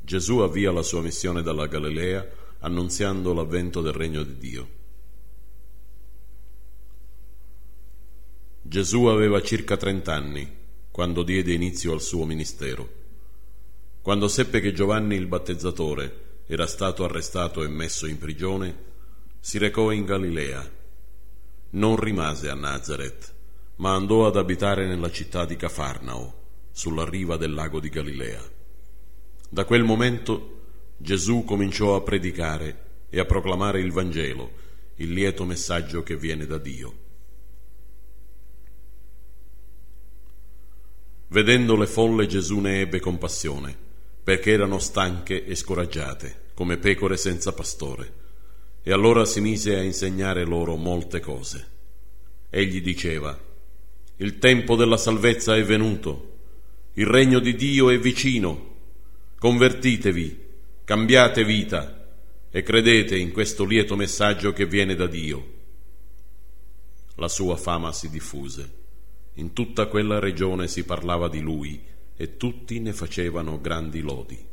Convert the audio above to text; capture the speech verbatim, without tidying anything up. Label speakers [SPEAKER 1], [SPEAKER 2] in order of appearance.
[SPEAKER 1] Gesù avvia la sua missione dalla Galilea annunziando l'avvento del regno di Dio. Gesù aveva circa trent'anni quando diede inizio al suo ministero. Quando seppe che Giovanni il battezzatore era stato arrestato e messo in prigione, si recò in Galilea. Non rimase a Nazaret, ma andò ad abitare nella città di Cafarnao, sulla riva del lago di Galilea. Da quel momento Gesù cominciò a predicare e a proclamare il Vangelo, il lieto messaggio che viene da Dio. Vedendo le folle, Gesù ne ebbe compassione, perché erano stanche e scoraggiate, come pecore senza pastore, e allora si mise a insegnare loro molte cose. Egli diceva: «Il tempo della salvezza è venuto, il regno di Dio è vicino. Convertitevi, cambiate vita e credete in questo lieto messaggio che viene da Dio». La sua fama si diffuse. In tutta quella regione si parlava di lui e tutti ne facevano grandi lodi.